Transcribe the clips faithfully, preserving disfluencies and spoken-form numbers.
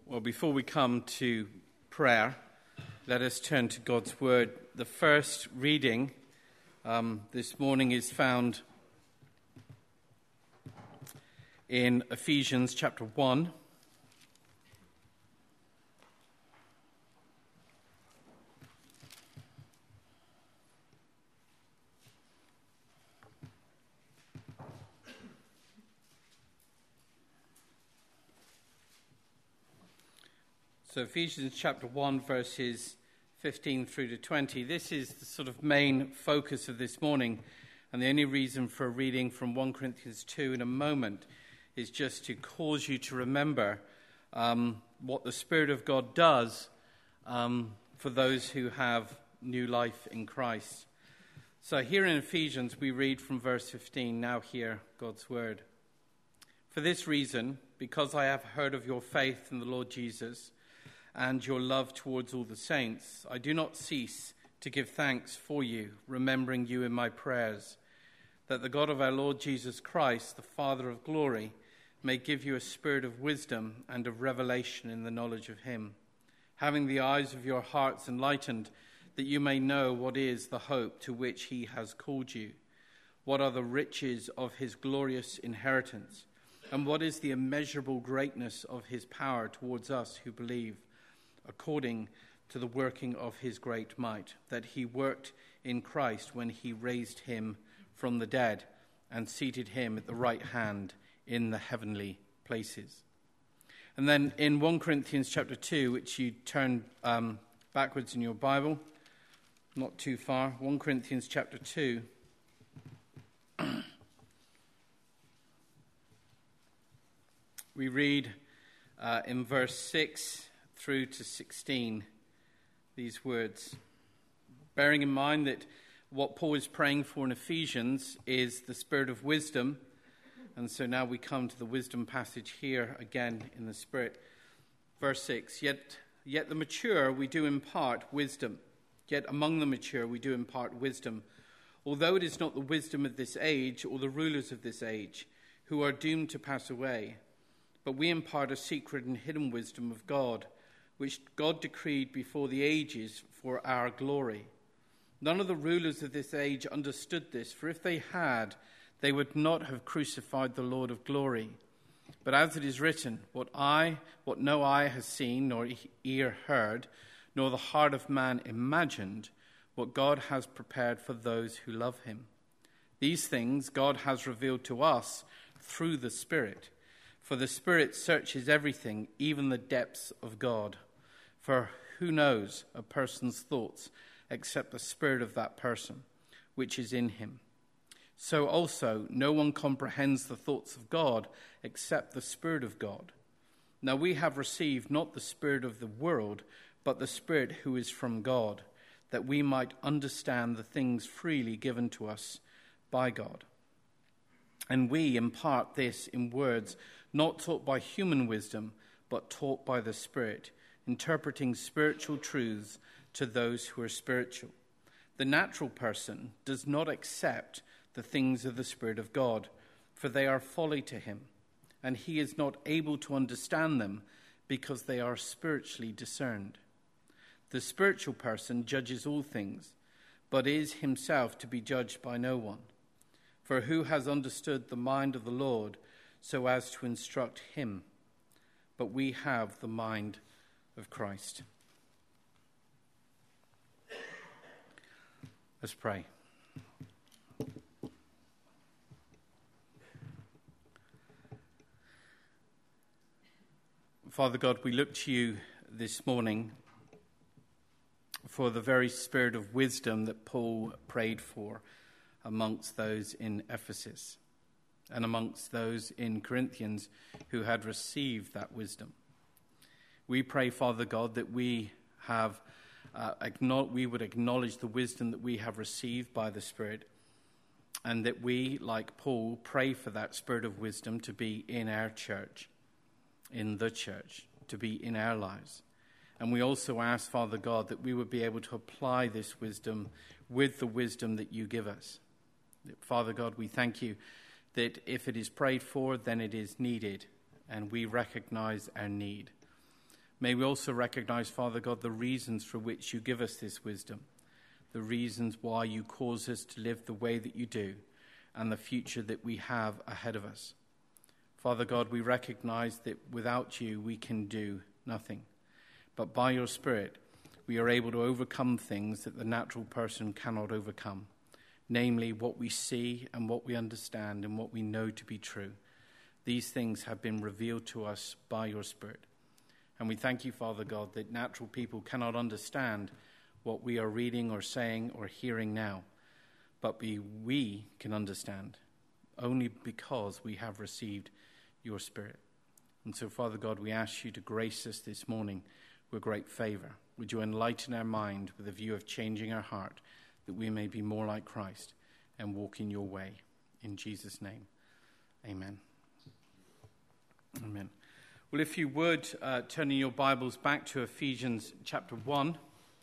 Well, before we come to prayer, let us turn to God's Word. The first reading um, this morning is found in Ephesians chapter one. So Ephesians chapter one, verses fifteen through to twenty. This is the sort of main focus of this morning. And the only reason for reading from First Corinthians two in a moment is just to cause you to remember um, what the Spirit of God does um, for those who have new life in Christ. So here in Ephesians, we read from verse fifteen, now hear God's word. For this reason, because I have heard of your faith in the Lord Jesus, and your love towards all the saints, I do not cease to give thanks for you, remembering you in my prayers, that the God of our Lord Jesus Christ, the Father of glory, may give you a spirit of wisdom and of revelation in the knowledge of him, having the eyes of your hearts enlightened, that you may know what is the hope to which he has called you, what are the riches of his glorious inheritance, and what is the immeasurable greatness of his power towards us who believe, according to the working of his great might, that he worked in Christ when he raised him from the dead and seated him at the right hand in the heavenly places. And then in First Corinthians chapter two, which you turn um, backwards in your Bible, not too far, First Corinthians chapter two. We read uh, in verse six through to sixteen, these words. Bearing in mind that what Paul is praying for in Ephesians is the spirit of wisdom, and so now we come to the wisdom passage here again in the Spirit. Verse six, yet, yet the mature we do impart wisdom, yet among the mature we do impart wisdom, although it is not the wisdom of this age or the rulers of this age who are doomed to pass away, but we impart a secret and hidden wisdom of God, which God decreed before the ages for our glory. None of the rulers of this age understood this, for if they had, they would not have crucified the Lord of glory. But as it is written, what eye, what no eye has seen, nor ear heard, nor the heart of man imagined, what God has prepared for those who love him. These things God has revealed to us through the Spirit. For the Spirit searches everything, even the depths of God. For who knows a person's thoughts except the spirit of that person, which is in him? So also no one comprehends the thoughts of God except the Spirit of God. Now we have received not the spirit of the world, but the Spirit who is from God, that we might understand the things freely given to us by God. And we impart this in words not taught by human wisdom, but taught by the Spirit, interpreting spiritual truths to those who are spiritual. The natural person does not accept the things of the Spirit of God, for they are folly to him, and he is not able to understand them because they are spiritually discerned. The spiritual person judges all things, but is himself to be judged by no one. For who has understood the mind of the Lord so as to instruct him? But we have the mind of Christ. Let's pray. Father God, we look to you this morning for the very spirit of wisdom that Paul prayed for amongst those in Ephesus and amongst those in Corinthians who had received that wisdom. We pray, Father God, that we have uh, we would acknowledge the wisdom that we have received by the Spirit, and that we, like Paul, pray for that spirit of wisdom to be in our church, in the church, to be in our lives. And we also ask, Father God, that we would be able to apply this wisdom with the wisdom that you give us. Father God, we thank you that if it is prayed for, then it is needed, and we recognize our need. May we also recognize, Father God, the reasons for which you give us this wisdom, the reasons why you cause us to live the way that you do, and the future that we have ahead of us. Father God, we recognize that without you we can do nothing. But by your Spirit, we are able to overcome things that the natural person cannot overcome, namely what we see and what we understand and what we know to be true. These things have been revealed to us by your Spirit. And we thank you, Father God, that natural people cannot understand what we are reading or saying or hearing now, but we, we can understand only because we have received your Spirit. And so, Father God, we ask you to grace us this morning with great favor. Would you enlighten our mind with a view of changing our heart, that we may be more like Christ and walk in your way. In Jesus' name, amen. Amen. Well, if you would, uh, turn in your Bibles back to Ephesians chapter one.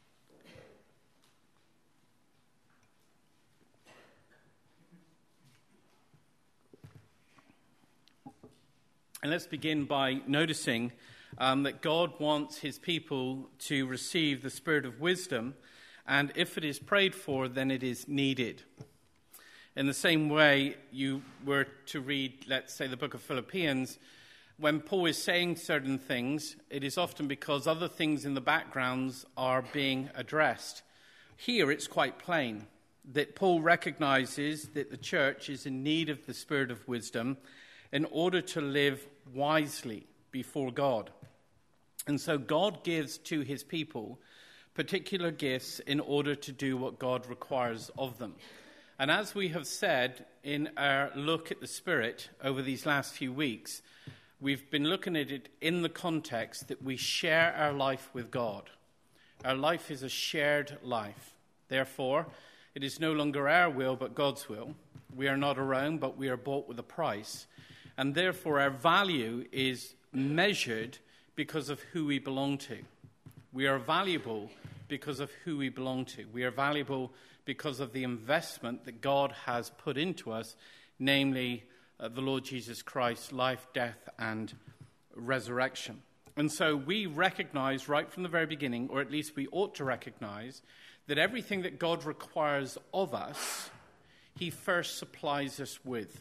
And let's begin by noticing um, that God wants his people to receive the spirit of wisdom, and if it is prayed for, then it is needed. In the same way, you were to read, let's say, the book of Philippians, when Paul is saying certain things, it is often because other things in the backgrounds are being addressed. Here it's quite plain that Paul recognizes that the church is in need of the spirit of wisdom in order to live wisely before God. And so God gives to his people particular gifts in order to do what God requires of them. And as we have said in our look at the Spirit over these last few weeks, we've been looking at it in the context that we share our life with God. Our life is a shared life. Therefore, it is no longer our will but God's will. We are not our own, but we are bought with a price. And therefore, our value is measured because of who we belong to. We are valuable because of who we belong to. We are valuable because of the investment that God has put into us, namely uh, the Lord Jesus Christ's life, death, and resurrection. And so we recognize right from the very beginning, or at least we ought to recognize, that everything that God requires of us, he first supplies us with.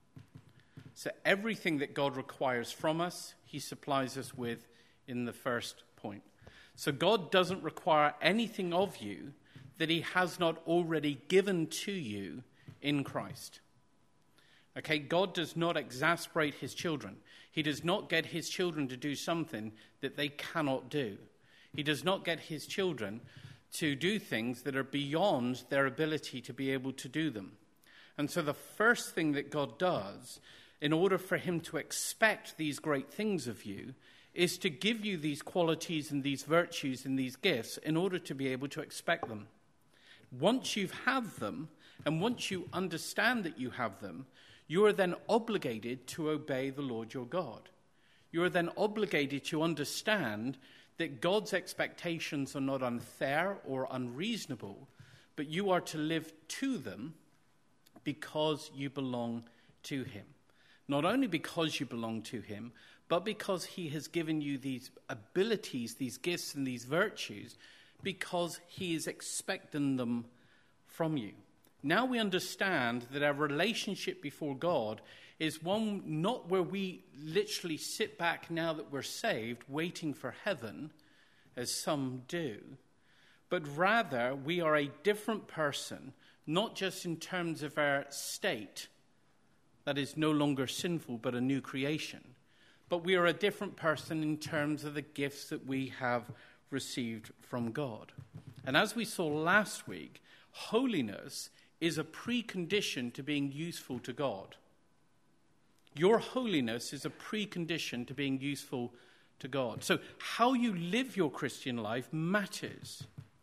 So everything that God requires from us, he supplies us with in the first point. So God doesn't require anything of you that he has not already given to you in Christ. Okay, God does not exasperate his children. He does not get his children to do something that they cannot do. He does not get his children to do things that are beyond their ability to be able to do them. And so the first thing that God does, in order for him to expect these great things of you, is to give you these qualities and these virtues and these gifts in order to be able to expect them. Once you've had them, and once you understand that you have them, you are then obligated to obey the Lord your God. You are then obligated to understand that God's expectations are not unfair or unreasonable, but you are to live to them because you belong to him. Not only because you belong to him, but because he has given you these abilities, these gifts, and these virtues, because he is expecting them from you. Now we understand that our relationship before God is one not where we literally sit back now that we're saved, waiting for heaven, as some do, but rather we are a different person, not just in terms of our state, that is no longer sinful but a new creation, but we are a different person in terms of the gifts that we have received from God. And as we saw last week, holiness is a precondition to being useful to God. Your holiness is a precondition to being useful to God. So how you live your Christian life matters,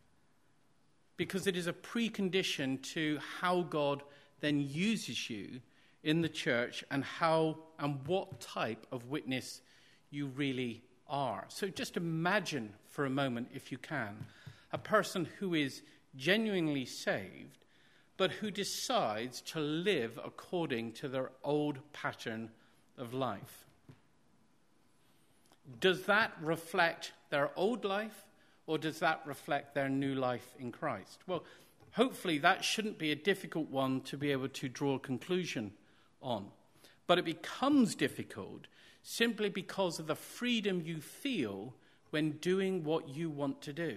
because it is a precondition to how God then uses you in the church and how and what type of witness you really are. So just imagine for a moment, if you can, a person who is genuinely saved, but who decides to live according to their old pattern of life. does that reflect their old life, or does that reflect their new life in Christ? Well, hopefully that shouldn't be a difficult one to be able to draw a conclusion on. But it becomes difficult simply because of the freedom you feel when doing what you want to do.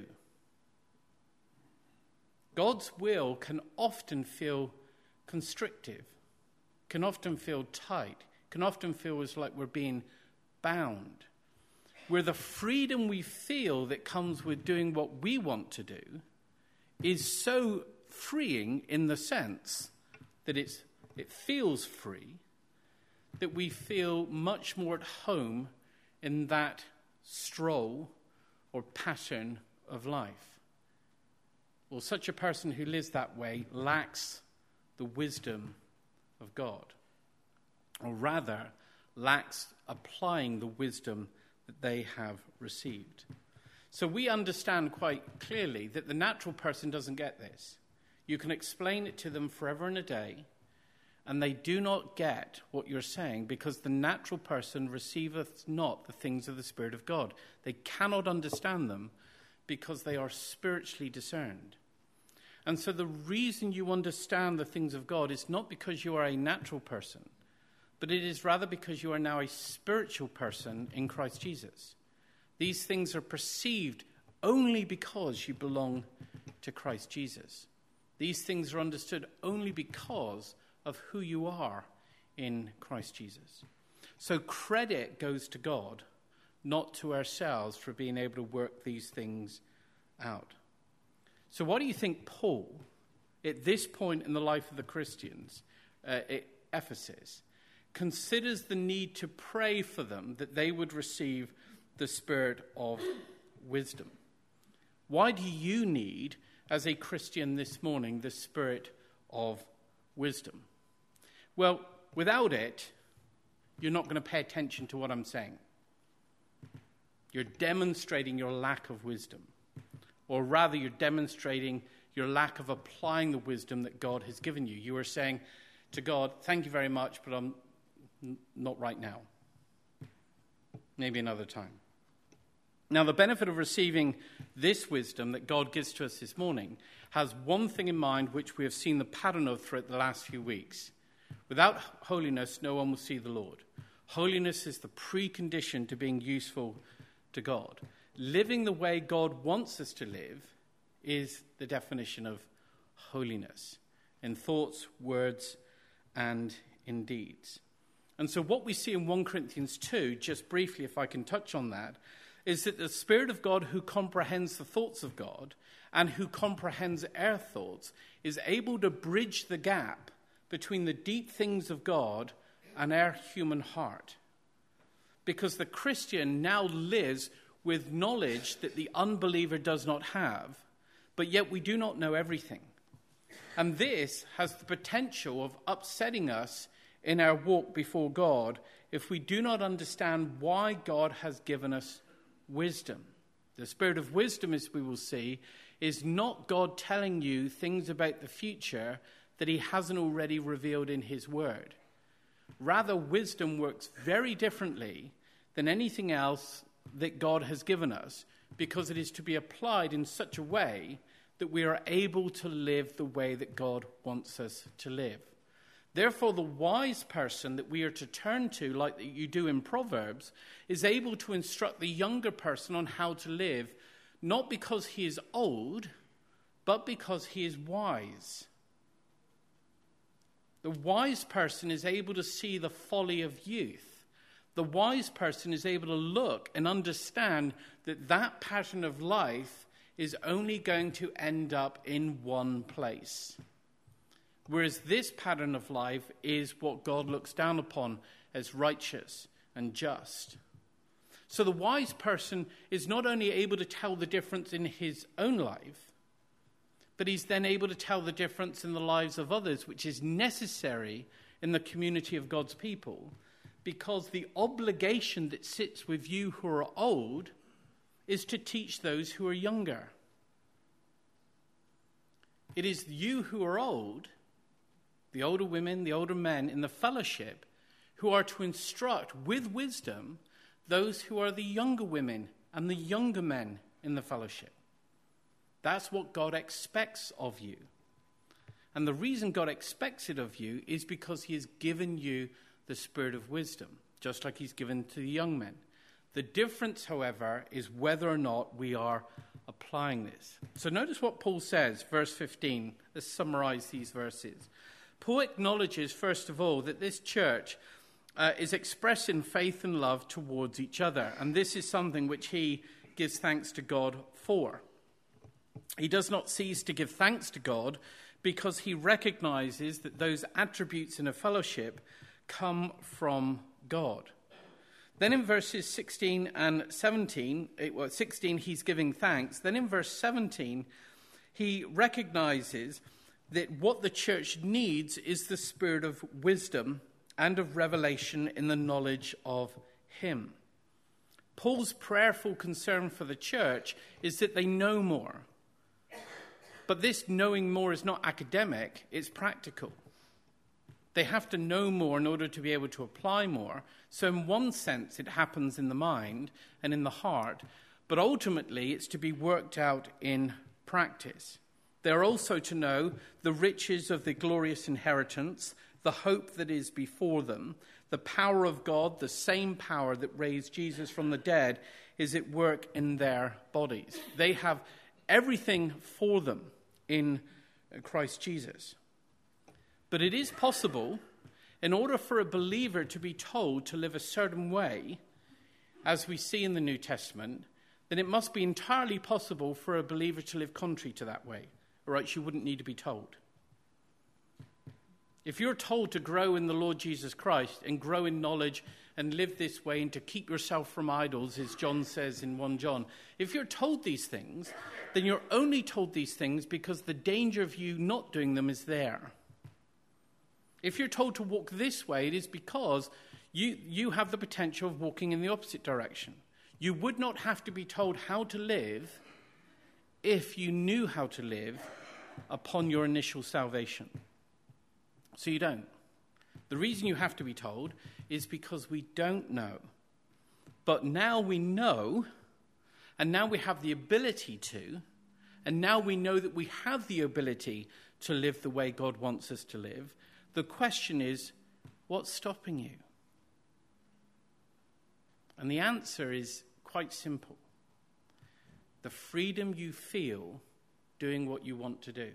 God's will can often feel constrictive, can often feel tight, can often feel as like we're being bound. Where the freedom we feel that comes with doing what we want to do is so freeing in the sense that it's, it feels free, that we feel much more at home in that stroll or pattern of life. Well, such a person who lives that way lacks the wisdom of God, or rather lacks applying the wisdom that they have received. So we understand quite clearly that the natural person doesn't get this. You can explain it to them forever and a day, and they do not get what you're saying because the natural person receiveth not the things of the Spirit of God. They cannot understand them because they are spiritually discerned. And so the reason you understand the things of God is not because you are a natural person, but it is rather because you are now a spiritual person in Christ Jesus. These things are perceived only because you belong to Christ Jesus. These things are understood only because of who you are in Christ Jesus. So credit goes to God, not to ourselves, for being able to work these things out. So what do you think Paul, at this point in the life of the Christians uh, at Ephesus, considers the need to pray for them that they would receive the spirit of wisdom? Why do you need, as a Christian this morning, the spirit of wisdom? Well, without it, you're not going to pay attention to what I'm saying. You're demonstrating your lack of wisdom. Or rather, you're demonstrating your lack of applying the wisdom that God has given you. You are saying to God, thank you very much, but I'm n- not right now. Maybe another time. Now, the benefit of receiving this wisdom that God gives to us this morning has one thing in mind which we have seen the pattern of throughout the last few weeks. Without holiness, no one will see the Lord. Holiness is the precondition to being useful to God. Living the way God wants us to live is the definition of holiness in thoughts, words, and in deeds. And so what we see in First Corinthians two, just briefly if I can touch on that, is that the Spirit of God who comprehends the thoughts of God and who comprehends our thoughts is able to bridge the gap between the deep things of God and our human heart. Because the Christian now lives with knowledge that the unbeliever does not have, but yet we do not know everything. And this has the potential of upsetting us in our walk before God if we do not understand why God has given us wisdom. The spirit of wisdom, as we will see, is not God telling you things about the future that he hasn't already revealed in his word. Rather, wisdom works very differently than anything else that God has given us, because it is to be applied in such a way that we are able to live the way that God wants us to live. Therefore, the wise person that we are to turn to, like you do in Proverbs, is able to instruct the younger person on how to live, not because he is old, but because he is wise. The wise person is able to see the folly of youth. The wise person is able to look and understand that that pattern of life is only going to end up in one place. Whereas this pattern of life is what God looks down upon as righteous and just. So the wise person is not only able to tell the difference in his own life, but he's then able to tell the difference in the lives of others, which is necessary in the community of God's people, because the obligation that sits with you who are old is to teach those who are younger. It is you who are old, the older women, the older men in the fellowship, who are to instruct with wisdom those who are the younger women and the younger men in the fellowship. That's what God expects of you. And the reason God expects it of you is because he has given you the spirit of wisdom, just like he's given to the young men. The difference, however, is whether or not we are applying this. So notice what Paul says, verse fifteen. Let's summarize these verses. Paul acknowledges, first of all, that this church uh, is expressing faith and love towards each other. And this is something which he gives thanks to God for. He does not cease to give thanks to God because he recognizes that those attributes in a fellowship come from God. Then in verses sixteen and seventeen, it, well, sixteen, he's giving thanks. Then in verse seventeen, he recognizes that what the church needs is the spirit of wisdom and of revelation in the knowledge of him. Paul's prayerful concern for the church is that they know more. But this knowing more is not academic, it's practical. They have to know more in order to be able to apply more. So in one sense, it happens in the mind and in the heart, but ultimately it's to be worked out in practice. They're also to know the riches of the glorious inheritance, the hope that is before them, the power of God, the same power that raised Jesus from the dead, is at work in their bodies. They have everything for them in Christ Jesus. But it is possible, in order for a believer to be told to live a certain way, as we see in the New Testament, then it must be entirely possible for a believer to live contrary to that way, or else you wouldn't need to be told. If you're told to grow in the Lord Jesus Christ and grow in knowledge and live this way and to keep yourself from idols, as John says in First John, if you're told these things, then you're only told these things because the danger of you not doing them is there. If you're told to walk this way, it is because you, you have the potential of walking in the opposite direction. You would not have to be told how to live if you knew how to live upon your initial salvation. So you don't. The reason you have to be told is because we don't know. But now we know, and now we have the ability to, and now we know that we have the ability to live the way God wants us to live. The question is, what's stopping you? And the answer is quite simple. The freedom you feel doing what you want to do.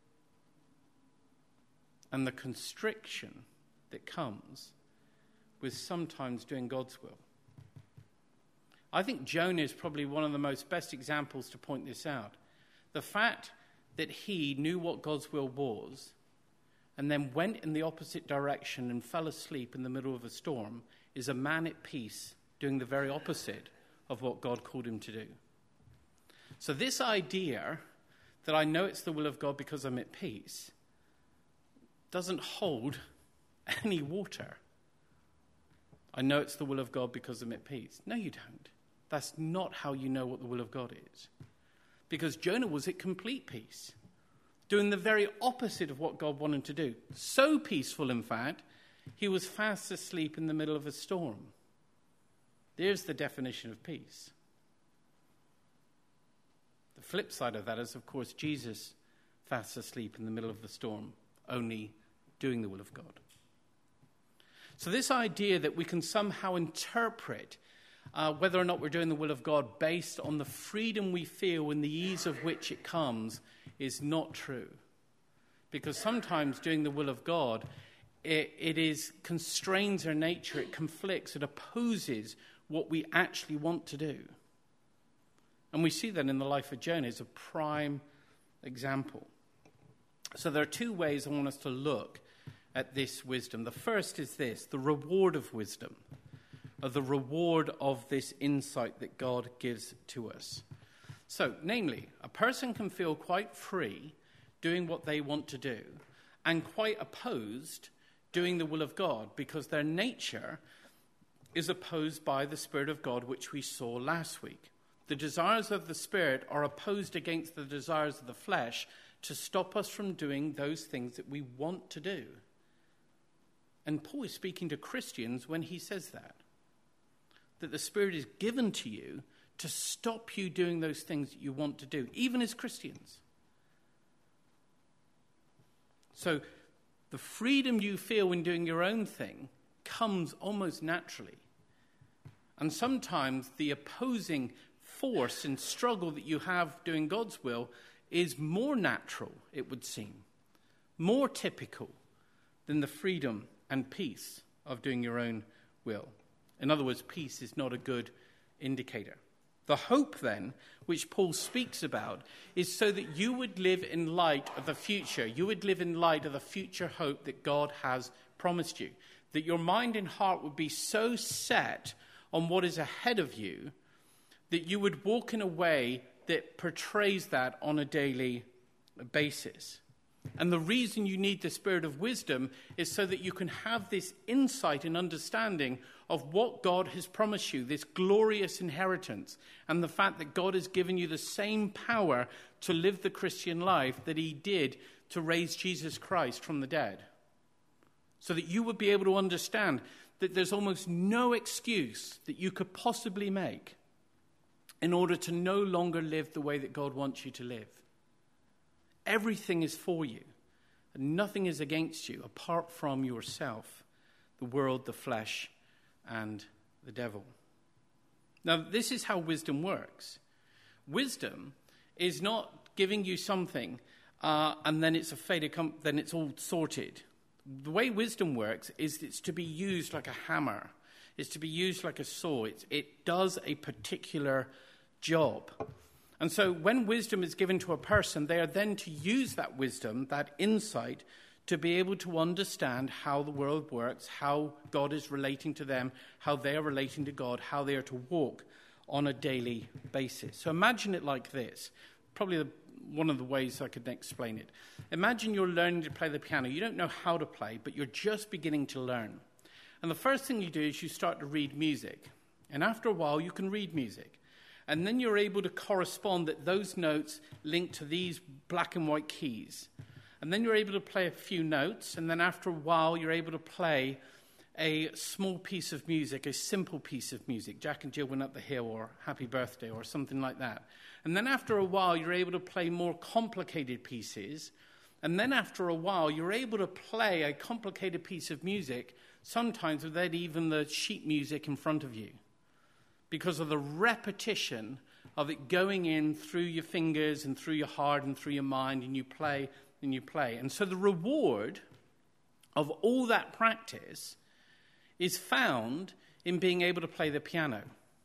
And the constriction that comes with sometimes doing God's will. I think Jonah is probably one of the most best examples to point this out. The fact that he knew what God's will was and then went in the opposite direction and fell asleep in the middle of a storm is a man at peace doing the very opposite of what God called him to do. So this idea that I know it's the will of God because I'm at peace doesn't hold any water. I know it's the will of God because I'm at peace. No, you don't. That's not how you know what the will of God is. Because Jonah was at complete peace, doing the very opposite of what God wanted to do. So peaceful, in fact, he was fast asleep in the middle of a storm. There's the definition of peace. The flip side of that is, of course, Jesus fast asleep in the middle of the storm, only doing the will of God. So this idea that we can somehow interpret uh, whether or not we're doing the will of God based on the freedom we feel and the ease of which it comes is not true. Because sometimes doing the will of God, it, it is constrains our nature, it conflicts, it opposes what we actually want to do. And we see that in the life of Jonah as a prime example. So there are two ways I want us to look at this wisdom. The first is this, the reward of wisdom, or the reward of this insight that God gives to us. So, namely, a person can feel quite free doing what they want to do and quite opposed doing the will of God because their nature is opposed by the Spirit of God, which we saw last week. The desires of the Spirit are opposed against the desires of the flesh to stop us from doing those things that we want to do. And Paul is speaking to Christians when he says that. that the Spirit is given to you to stop you doing those things that you want to do, even as Christians. So the freedom you feel when doing your own thing comes almost naturally. And sometimes the opposing force and struggle that you have doing God's will is more natural, it would seem, more typical than the freedom and peace of doing your own will. In other words, peace is not a good indicator. The hope, then, which Paul speaks about, is so that you would live in light of the future. You would live in light of the future hope that God has promised you. That your mind and heart would be so set on what is ahead of you that you would walk in a way that portrays that on a daily basis. And the reason you need the Spirit of wisdom is so that you can have this insight and understanding of what God has promised you, this glorious inheritance, and the fact that God has given you the same power to live the Christian life that he did to raise Jesus Christ from the dead. So that you would be able to understand that there's almost no excuse that you could possibly make in order to no longer live the way that God wants you to live. Everything is for you, and nothing is against you apart from yourself, the world, the flesh, and the devil. Now, this is how wisdom works. Wisdom is not giving you something uh, and then it's a fait accompli, then it's all sorted. The way wisdom works is it's to be used like a hammer. It's to be used like a saw. It's, it does a particular job. And so when wisdom is given to a person, they are then to use that wisdom, that insight, to be able to understand how the world works, how God is relating to them, how they are relating to God, how they are to walk on a daily basis. So imagine it like this. Probably the, one of the ways I could explain it. Imagine you're learning to play the piano. You don't know how to play, but you're just beginning to learn. And the first thing you do is you start to read music. And after a while, you can read music. And then you're able to correspond that those notes link to these black and white keys. And then you're able to play a few notes. And then after a while, you're able to play a small piece of music, a simple piece of music. Jack and Jill Went Up the Hill or Happy Birthday or something like that. And then after a while, you're able to play more complicated pieces. And then after a while, you're able to play a complicated piece of music, sometimes without even the sheet music in front of you, because of the repetition of it going in through your fingers and through your heart and through your mind, and you play and you play. And so the reward of all that practice is found in being able to play the piano.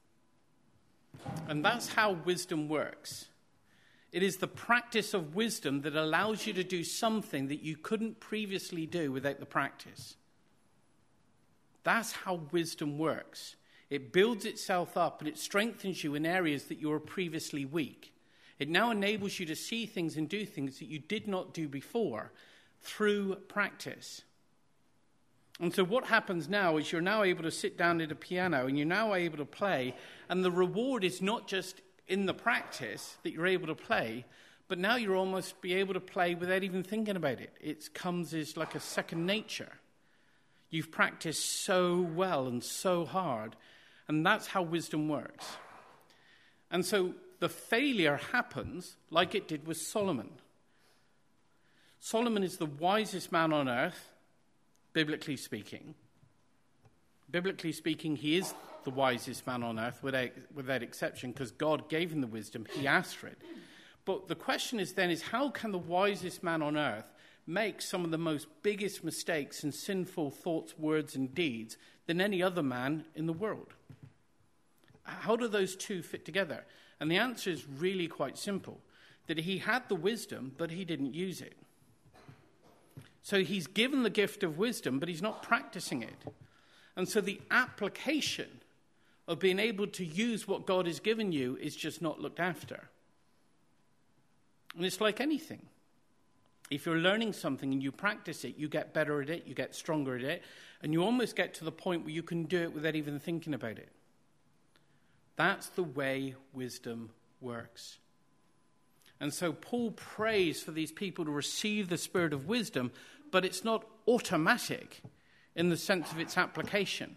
And that's how wisdom works. It is the practice of wisdom that allows you to do something that you couldn't previously do without the practice. That's how wisdom works. It builds itself up and it strengthens you in areas that you were previously weak. It now enables you to see things and do things that you did not do before through practice. And so what happens now is you're now able to sit down at a piano and you're now able to play, and the reward is not just in the practice that you're able to play, but now you're almost be able to play without even thinking about it. It comes as like a second nature. You've practiced so well and so hard. And that's how wisdom works. And so the failure happens like it did with Solomon. Solomon is the wisest man on earth, biblically speaking. Biblically speaking, he is the wisest man on earth without, without exception, because God gave him the wisdom. He asked for it. But the question is then is how can the wisest man on earth make some of the most biggest mistakes and sinful thoughts, words, and deeds than any other man in the world? How do those two fit together? And the answer is really quite simple, that he had the wisdom, but he didn't use it. So he's given the gift of wisdom, but he's not practicing it. And so the application of being able to use what God has given you is just not looked after. And it's like anything. If you're learning something and you practice it, you get better at it, you get stronger at it, and you almost get to the point where you can do it without even thinking about it. That's the way wisdom works. And so Paul prays for these people to receive the spirit of wisdom, but it's not automatic in the sense of its application.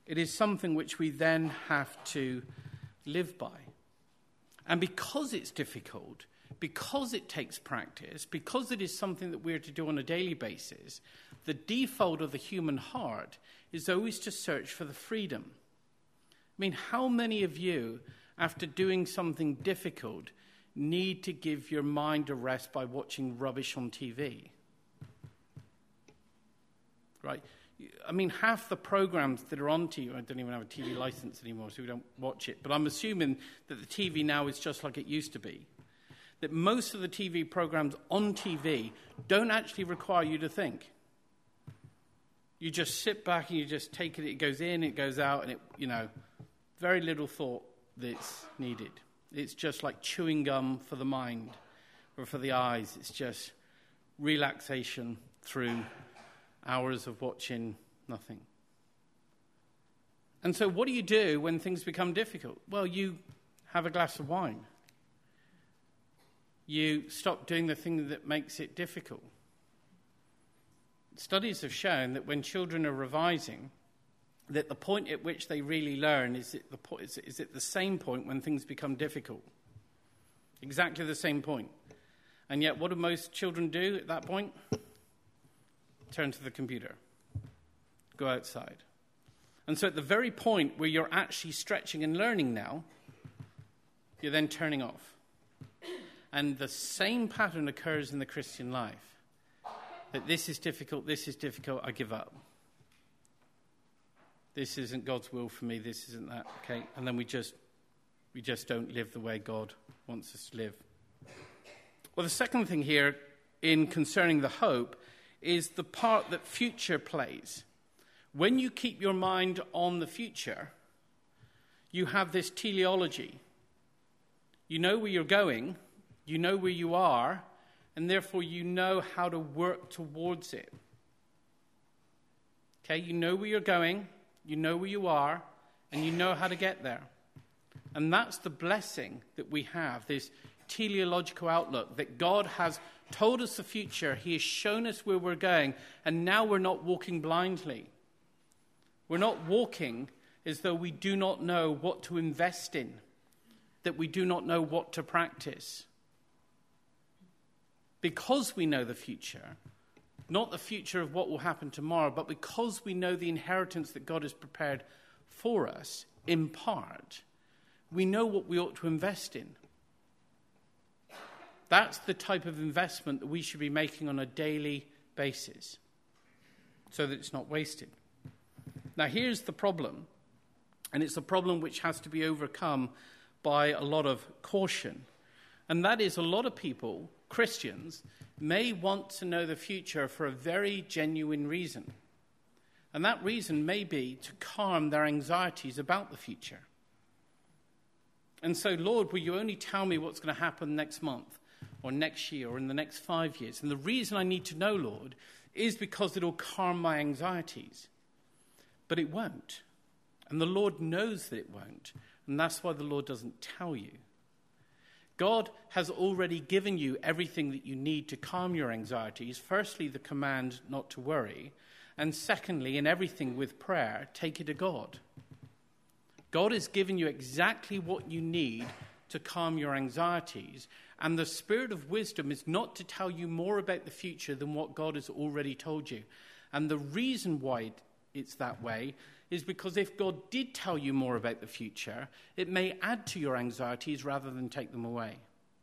It is something which we then have to live by. And because it's difficult, because it takes practice, because it is something that we're to do on a daily basis, the default of the human heart is always to search for the freedom. I mean, how many of you, after doing something difficult, need to give your mind a rest by watching rubbish on T V? Right? I mean, half the programs that are on T V, I don't even have a T V license anymore, so we don't watch it, but I'm assuming that the T V now is just like it used to be. That most of the T V programs on T V don't actually require you to think. You just sit back and you just take it, it goes in, it goes out, and it, you know, very little thought that's needed. It's just like chewing gum for the mind or for the eyes. It's just relaxation through hours of watching nothing. And so what do you do when things become difficult? Well, you have a glass of wine. You stop doing the thing that makes it difficult. Studies have shown that when children are revising, that the point at which they really learn is at the, po- is, is at the same point when things become difficult. Exactly the same point. And yet, what do most children do at that point? Turn to the computer. Go outside. And so at the very point where you're actually stretching and learning now, you're then turning off. And the same pattern occurs in the Christian life. That this is difficult, this is difficult, I give up. This isn't God's will for me, this isn't that, okay? And then we just we just don't live the way God wants us to live. Well, the second thing here in concerning the hope is the part that future plays. When you keep your mind on the future, you have this teleology. You know where you're going, you know where you are, and therefore you know how to work towards it. Okay, you know where you're going, you know where you are, and you know how to get there. And that's the blessing that we have, this teleological outlook, that God has told us the future, he has shown us where we're going, and now we're not walking blindly. We're not walking as though we do not know what to invest in, that we do not know what to practice. Because we know the future, not the future of what will happen tomorrow, but because we know the inheritance that God has prepared for us, in part, we know what we ought to invest in. That's the type of investment that we should be making on a daily basis, so that it's not wasted. Now, here's the problem, and it's a problem which has to be overcome by a lot of caution, and that is a lot of people, Christians, may want to know the future for a very genuine reason. And that reason may be to calm their anxieties about the future. And so, Lord, will you only tell me what's going to happen next month or next year or in the next five years? And the reason I need to know, Lord, is because it'll calm my anxieties. But it won't. And the Lord knows that it won't. And that's why the Lord doesn't tell you. God has already given you everything that you need to calm your anxieties. Firstly, the command not to worry. And secondly, in everything with prayer, take it to God. God has given you exactly what you need to calm your anxieties. And the spirit of wisdom is not to tell you more about the future than what God has already told you. And the reason why it's that way is because if God did tell you more about the future, it may add to your anxieties rather than take them away.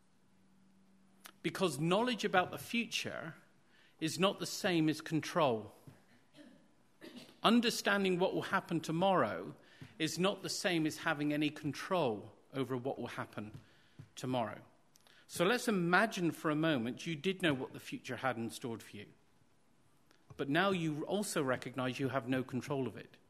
Because knowledge about the future is not the same as control. Understanding what will happen tomorrow is not the same as having any control over what will happen tomorrow. So let's imagine for a moment you did know what the future had in store for you. But now you also recognize you have no control of it.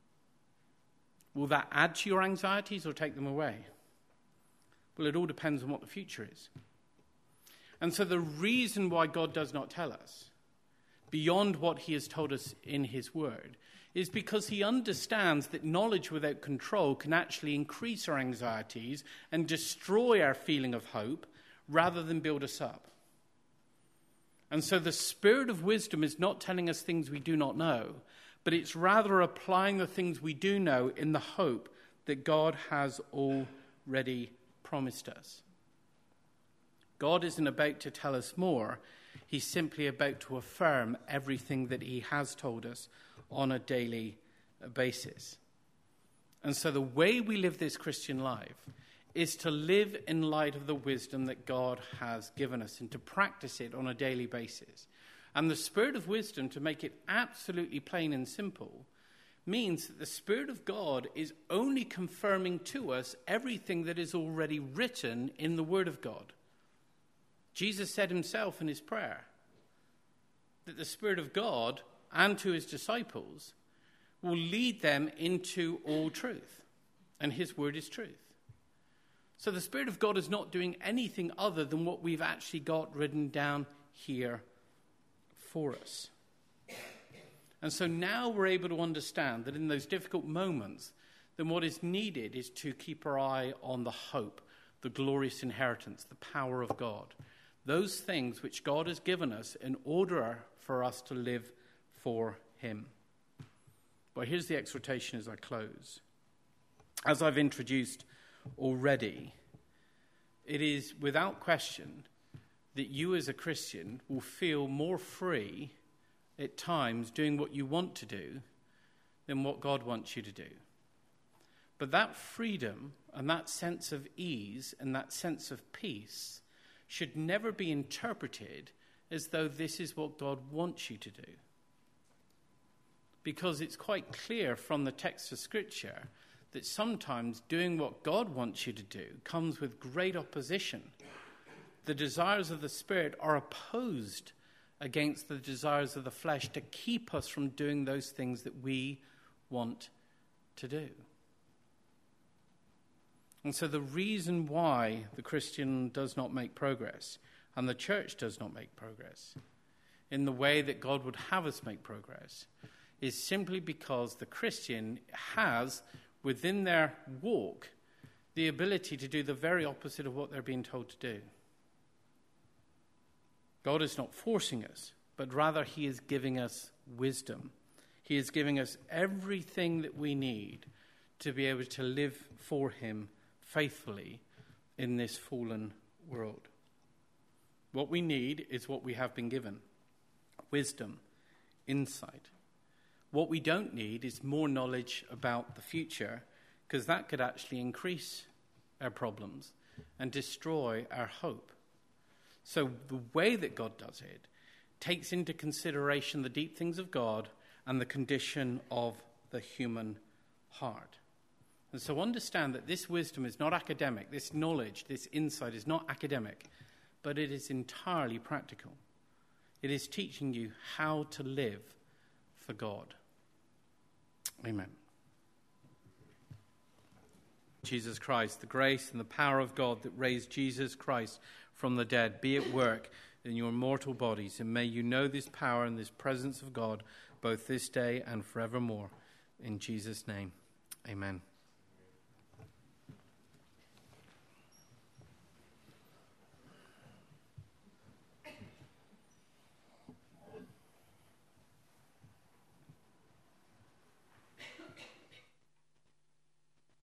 Will that add to your anxieties or take them away? Well, it all depends on what the future is. And so the reason why God does not tell us, beyond what he has told us in his word, is because he understands that knowledge without control can actually increase our anxieties and destroy our feeling of hope rather than build us up. And so the spirit of wisdom is not telling us things we do not know, but it's rather applying the things we do know in the hope that God has already promised us. God isn't about to tell us more. He's simply about to affirm everything that he has told us on a daily basis. And so the way we live this Christian life is to live in light of the wisdom that God has given us and to practice it on a daily basis. And the spirit of wisdom, to make it absolutely plain and simple, means that the Spirit of God is only confirming to us everything that is already written in the Word of God. Jesus said himself in his prayer that the Spirit of God and to his disciples will lead them into all truth. And his word is truth. So the Spirit of God is not doing anything other than what we've actually got written down here for us. And so now we're able to understand that in those difficult moments, then what is needed is to keep our eye on the hope, the glorious inheritance, the power of God. Those things which God has given us in order for us to live for him. But here's the exhortation as I close. As I've introduced already, it is without question that you as a Christian will feel more free at times doing what you want to do than what God wants you to do. But that freedom and that sense of ease and that sense of peace should never be interpreted as though this is what God wants you to do. Because it's quite clear from the text of Scripture that sometimes doing what God wants you to do comes with great opposition. The desires of the Spirit are opposed against the desires of the flesh to keep us from doing those things that we want to do. And so the reason why the Christian does not make progress and the church does not make progress in the way that God would have us make progress is simply because the Christian has within their walk the ability to do the very opposite of what they're being told to do. God is not forcing us, but rather he is giving us wisdom. He is giving us everything that we need to be able to live for him faithfully in this fallen world. What we need is what we have been given: wisdom, insight. What we don't need is more knowledge about the future, because that could actually increase our problems and destroy our hope. So the way that God does it takes into consideration the deep things of God and the condition of the human heart. And so understand that this wisdom is not academic, this knowledge, this insight is not academic, but it is entirely practical. It is teaching you how to live for God. Amen. Jesus Christ, the grace and the power of God that raised Jesus Christ from the dead be at work in your mortal bodies, and may you know this power and this presence of God both this day and forevermore. In Jesus' name, amen.